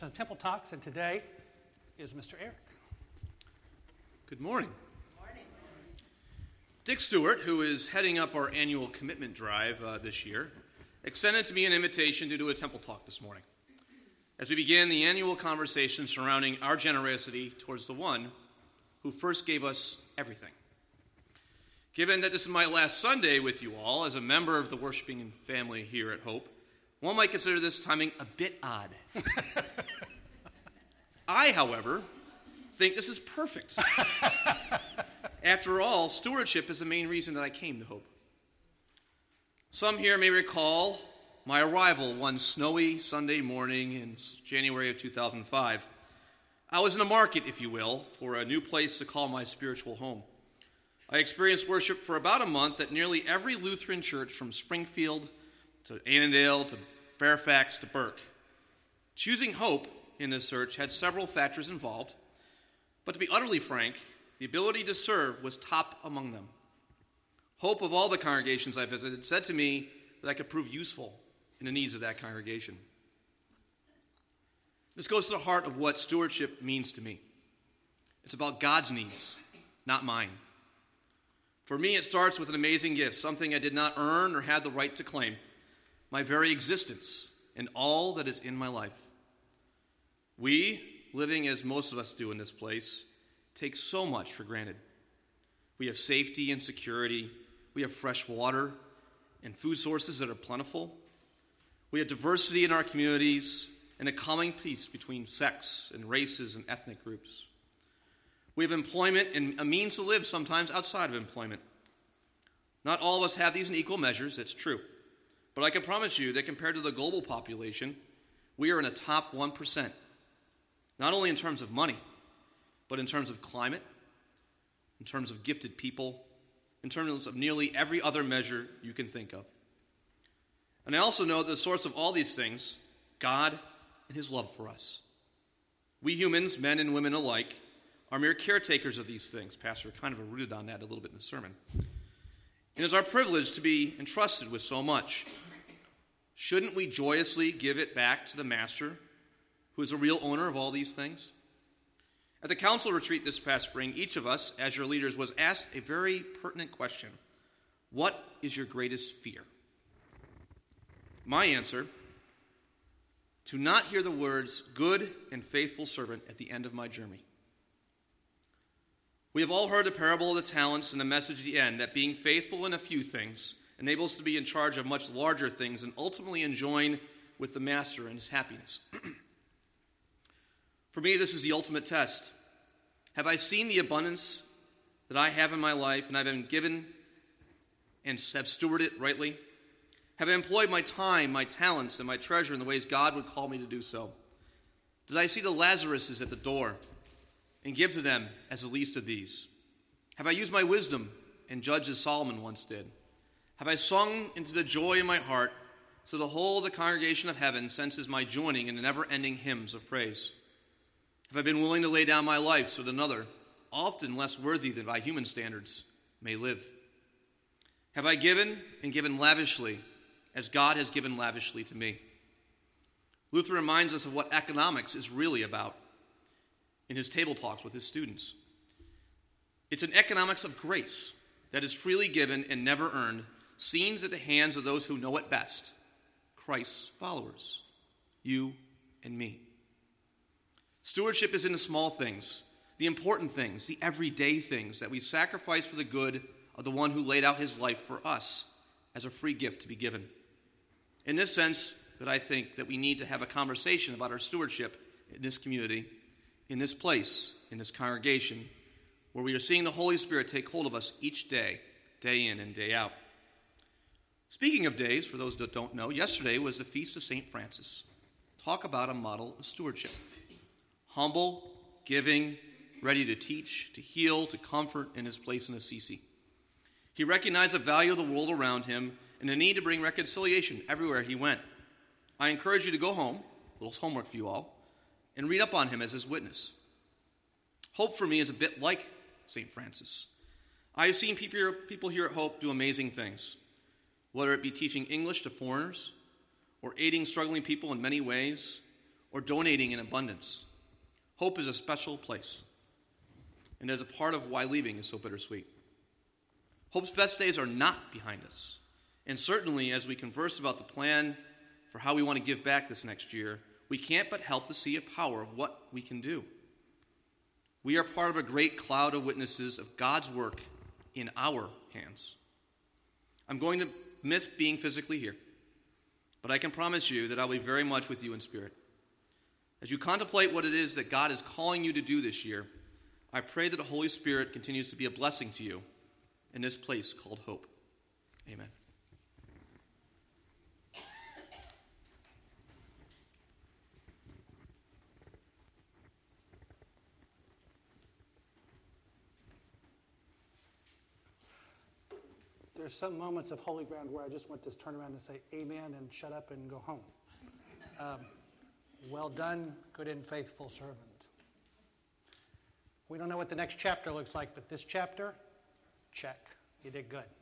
Temple Talks, and today is Mr. Eric. Good morning. Good morning. Dick Stewart, who is heading up our annual commitment drive this year, extended to me an invitation to do a Temple Talk this morning as we begin the annual conversation surrounding our generosity towards the one who first gave us everything. Given that this is my last Sunday with you all as a member of the worshiping family here at Hope, one might consider this timing a bit odd. I, however, think this is perfect. After all, stewardship is the main reason that I came to Hope. Some here may recall my arrival one snowy Sunday morning in January of 2005. I was in a market, if you will, for a new place to call my spiritual home. I experienced worship for about a month at nearly every Lutheran church from Springfield to Annandale to Fairfax to Burke. Choosing Hope in this search had several factors involved, but to be utterly frank, the ability to serve was top among them. Hope, of all the congregations I visited, said to me that I could prove useful in the needs of that congregation. This goes to the heart of what stewardship means to me. It's about God's needs, not mine. For me, it starts with an amazing gift, something I did not earn or had the right to claim, my very existence and all that is in my life. We, living as most of us do in this place, take so much for granted. We have safety and security. We have fresh water and food sources that are plentiful. We have diversity in our communities and a calming peace between sects and races and ethnic groups. We have employment and a means to live sometimes outside of employment. Not all of us have these in equal measures, it's true. But I can promise you that compared to the global population, we are in the top 1%. Not only in terms of money, but in terms of climate, in terms of gifted people, in terms of nearly every other measure you can think of. And I also know that the source of all these things, God and his love for us. We humans, men and women alike, are mere caretakers of these things. Pastor kind of alluded on that a little bit in the sermon. And it's our privilege to be entrusted with so much. Shouldn't we joyously give it back to the Master, who is the real owner of all these things? At the council retreat this past spring, each of us, as your leaders, was asked a very pertinent question. What is your greatest fear? My answer, to not hear the words, good and faithful servant, at the end of my journey. We have all heard the parable of the talents and the message at the end that being faithful in a few things enables us to be in charge of much larger things and ultimately enjoin with the Master and his happiness. For me, this is the ultimate test. Have I seen the abundance that I have in my life and I've been given and have stewarded it rightly? Have I employed my time, my talents, and my treasure in the ways God would call me to do so? Did I see the Lazaruses at the door and give to them as the least of these? Have I used my wisdom and judged as Solomon once did? Have I sung into the joy in my heart so the whole of the congregation of heaven senses my joining in the never-ending hymns of praise? Have I been willing to lay down my life so that another, often less worthy than by human standards, may live? Have I given and given lavishly as God has given lavishly to me? Luther reminds us of what economics is really about in his table talks with his students. It's an economics of grace that is freely given and never earned, seen at the hands of those who know it best, Christ's followers, you and me. Stewardship is in the small things, the important things, the everyday things that we sacrifice for the good of the one who laid out his life for us as a free gift to be given. In this sense, that I think that we need to have a conversation about our stewardship in this community, in this place, in this congregation, where we are seeing the Holy Spirit take hold of us each day, day in and day out. Speaking of days, for those that don't know, yesterday was the Feast of St. Francis. Talk about a model of stewardship. Humble, giving, ready to teach, to heal, to comfort in his place in Assisi. He recognized the value of the world around him and the need to bring reconciliation everywhere he went. I encourage you to go home, a little homework for you all, and read up on him as his witness. Hope for me is a bit like St. Francis. I have seen people here at Hope do amazing things, whether it be teaching English to foreigners, or aiding struggling people in many ways, or donating in abundance. Hope is a special place, and is a part of why leaving is so bittersweet. Hope's best days are not behind us, and certainly as we converse about the plan for how we want to give back this next year, we can't but help to see a power of what we can do. We are part of a great cloud of witnesses of God's work in our hands. I'm going to miss being physically here, but I can promise you that I'll be very much with you in spirit. As you contemplate what it is that God is calling you to do this year, I pray that the Holy Spirit continues to be a blessing to you in this place called hope. Amen. There's some moments of holy ground where I just want to turn around and say amen and shut up and go home. Well done, good and faithful servant. We don't know what the next chapter looks like, but this chapter, check. You did good.